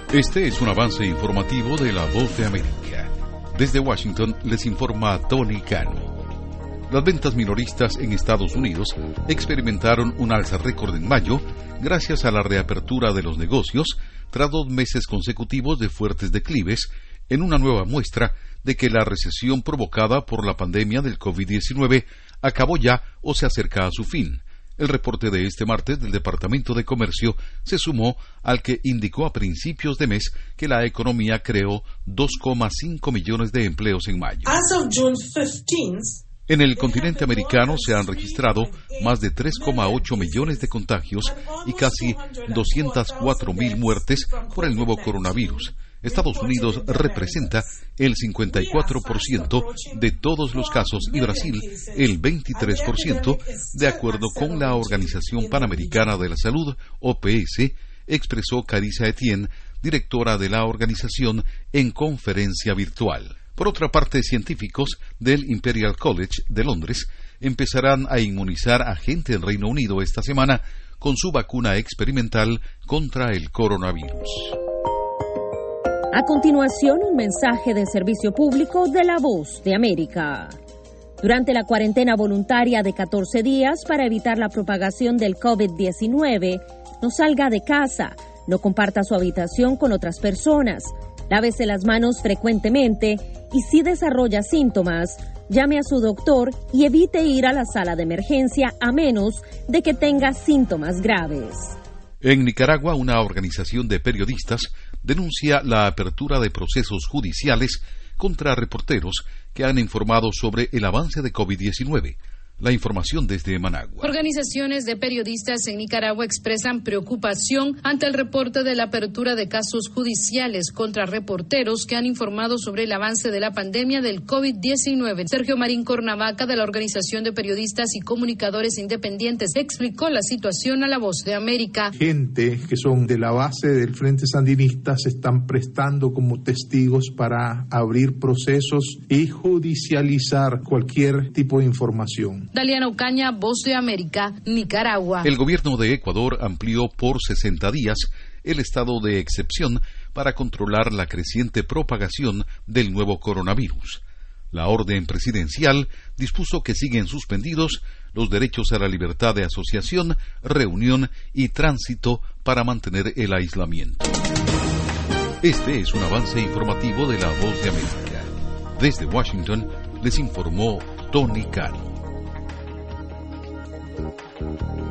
Este es un avance informativo de La Voz de América. Desde Washington les informa Tony Cano. Las ventas minoristas en Estados Unidos experimentaron un alza récord en mayo gracias a la reapertura de los negocios tras 2 meses consecutivos de fuertes declives, en una nueva muestra de que la recesión provocada por la pandemia del COVID-19 acabó ya o se acerca a su fin. El reporte de este martes del Departamento de Comercio se sumó al que indicó a principios de mes que la economía creó 2,5 millones de empleos en mayo. En el continente americano se han registrado más de 3,8 millones de contagios y casi 204,000 muertes por el nuevo coronavirus. Estados Unidos representa el 54% de todos los casos y Brasil el 23%, de acuerdo con la Organización Panamericana de la Salud, OPS, expresó Carissa Etienne, directora de la organización, en conferencia virtual. Por otra parte, científicos del Imperial College de Londres empezarán a inmunizar a gente en Reino Unido esta semana con su vacuna experimental contra el coronavirus. A continuación, un mensaje de servicio público de La Voz de América. Durante la cuarentena voluntaria de 14 días para evitar la propagación del COVID-19, no salga de casa, no comparta su habitación con otras personas, lávese las manos frecuentemente y si desarrolla síntomas, llame a su doctor y evite ir a la sala de emergencia a menos de que tenga síntomas graves. En Nicaragua, una organización de periodistas denuncia la apertura de procesos judiciales contra reporteros que han informado sobre el avance de COVID-19. La información desde Managua. Organizaciones de periodistas en Nicaragua expresan preocupación ante el reporte de la apertura de casos judiciales contra reporteros que han informado sobre el avance de la pandemia del COVID-19. Sergio Marín Cornavaca, de la Organización de Periodistas y Comunicadores Independientes, explicó la situación a La Voz de América. Gente que son de la base del Frente Sandinista se están prestando como testigos para abrir procesos y judicializar cualquier tipo de información. Daliana Ocaña, Voz de América, Nicaragua. El gobierno de Ecuador amplió por 60 días el estado de excepción para controlar la creciente propagación del nuevo coronavirus. La orden presidencial dispuso que siguen suspendidos los derechos a la libertad de asociación, reunión y tránsito para mantener el aislamiento. Este es un avance informativo de La Voz de América. Desde Washington les informó Tony Cano.